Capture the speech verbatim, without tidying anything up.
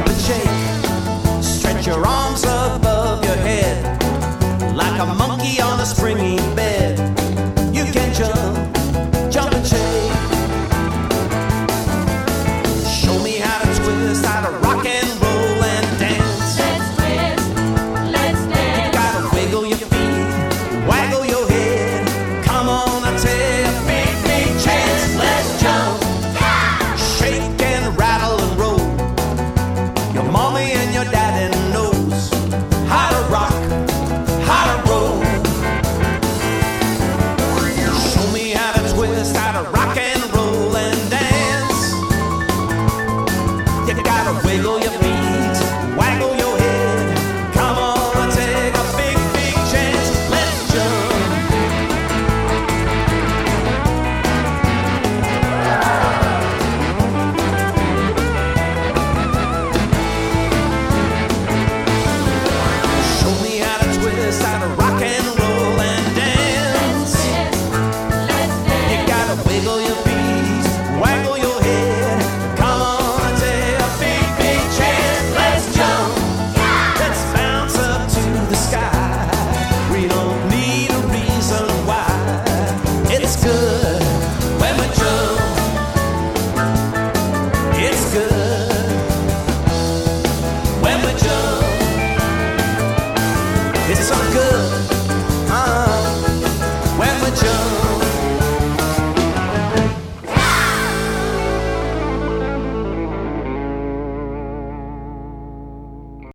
jump and shake. Stretch your arms above your head like a monkey on a springy bed. You can jump, jump and shake. Show me how to twist, how to rock and roll and dance. Let's twist, let's dance. You gotta wiggle your feet, waggle your head. Come on, I tell you, big, big chance. Let's jump, shake and rattle and roll. Your mommy and your daddy knows how to rock, how to roll. Show me how to twist, how to rock and roll and dance. You gotta wiggle